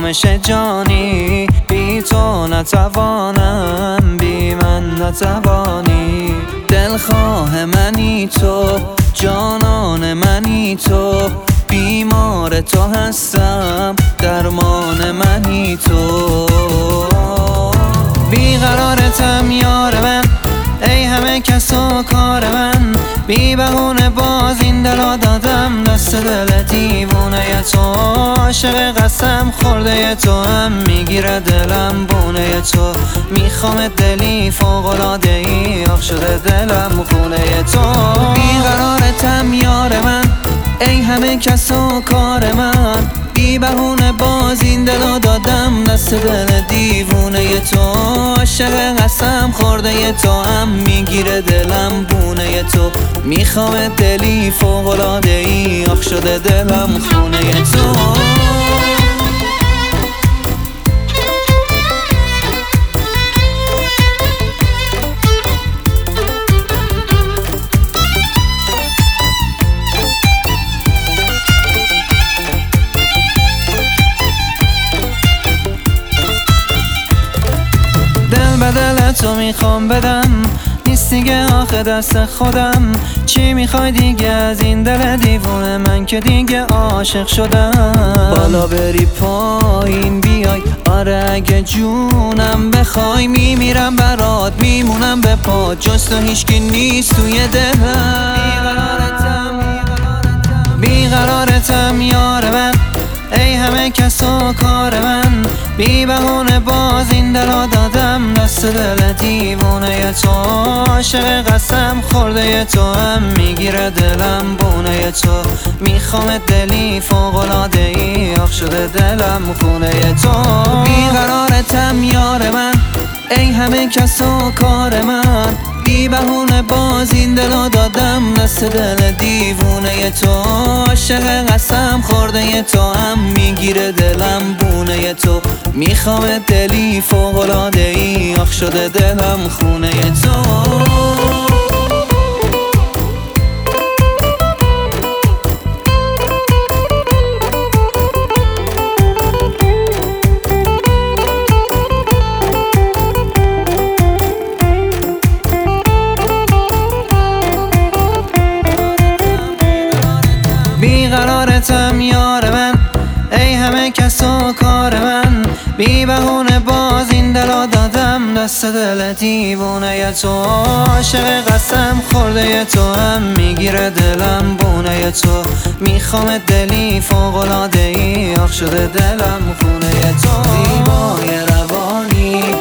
آرامش جانی، بی تو نتوانم، بی من نتوانی. دلخواه منی تو، جانان منی تو، بیمار تو هستم، درمان منی تو. بیقرارتم یار من، ای همه کس و کار من، بی بهونه باز این دلو دادم دست دل دیوونه تو. عاشق قسم خورده تو هم میگیره دلم بونه تو. میخوام دلی فوق‌العاده ای، آخ شده دلم خونه تو. بیقرارتم یار من، ای همه کس و کار من، بی بهونه باز این دلو دادم دست دل دیوونه تو. عاشق قسم خورده تو هم میگیره دلم بونه تو. میخوام دلی فوق‌العاده ای، آخ شده دلم خونه تو. دل به دل تو میخوام بدم، نیست دیگه آخه دست خودم. چی میخوای دیگه از این دل دیوونه من که دیگه عاشق شدم. بالا بری پایین بیای، آره اگه جونم بخوای، میمیرم برات میمونم به پا، جز تو هیچکی نیست توی دلم. بیقرارتم یار من، ای همه کس و کار من، بی بهونه باز این دلو دادم دست دل دیوونه تو. عاشق قسم خورده تو هم میگیره دلم بونه تو. میخوام دلی فوق‌العاده ای، آخ شده دلم خونه تو. بیقرارتم یار من، ای همه کس و کار من، بی بهونه باز این دلو دادم دست دل دیوونه تو. عاشق قسم خورده تو هم میگیره دلم بونه تو. میخوام دلی فوق‌العاده ای، آخ شده دلم خونه تو. بیقرارتم یار من، ای همه کس و کار من، بی بهونه باز این دلو دادم دست دل دیوونه تو. عاشق قسم خورده تو هم میگیره دلم بونه تو. میخوام دلی فوق‌العاده ای، آخ شده دلم خونه تو. زیبای روانی